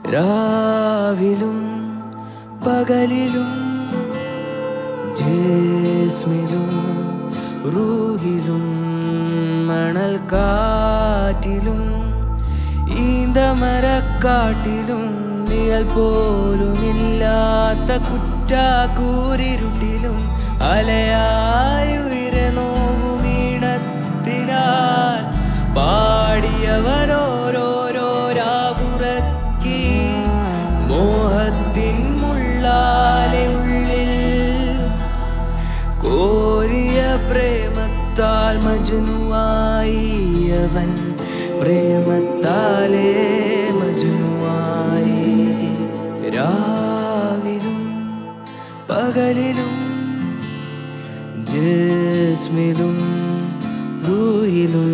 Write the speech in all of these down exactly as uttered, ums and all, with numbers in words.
രാവിലും പകലിലും ജിസ്മിലും റൂഹിലും മണൽ കാറ്റിലും ഈന്തമരക്കാട്ടിലും നിഴൽ പോലുമില്ലാത്ത കുറ്റാക്കൂരിരുട്ടിലും അലയായുയർന്നോവും ഈണത്തിനാൽ പാടിയവരോരോരോ രാവുറക്കി മോഹത്തിൻ മുള്ളാലെ ഉള്ളിൽ കോരിയ പ്രേമത്താൽ മജ്നുവായി അവൻ പ്രേമത്താലേ മജ്നുവായി രാവിലും പകലിലും ജിസ്മിലും റൂഹിലും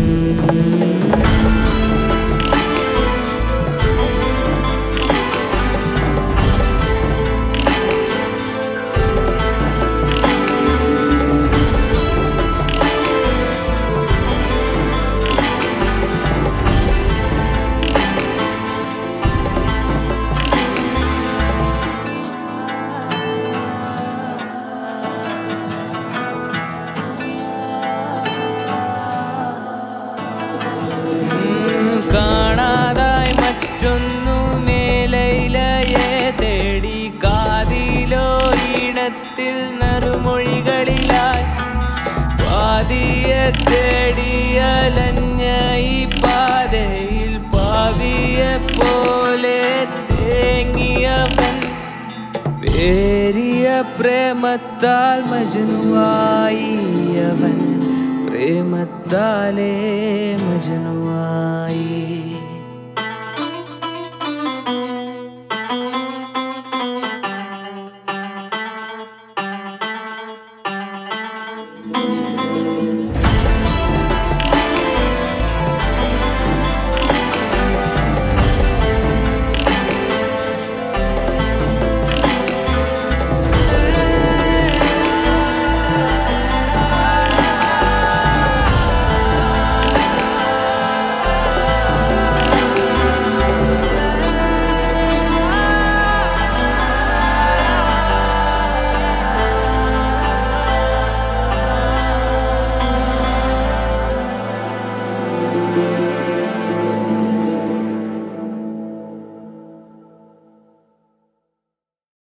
കാണാതായി മറ്റൊന്നു മേലയിലയെ തേടി കാതിലോ ഈണത്തിൽ നറുമൊഴികളിലായി പാതിയെ തേടിയലഞ്ഞ ഈ പാതയിൽ പാവിയെ പോലെ തേങ്ങിയവൻ പേരിയ പ്രേമത്താൽ മജ്നുവായി അവൻ പ്രേമത്താലേ മജ്നുവായി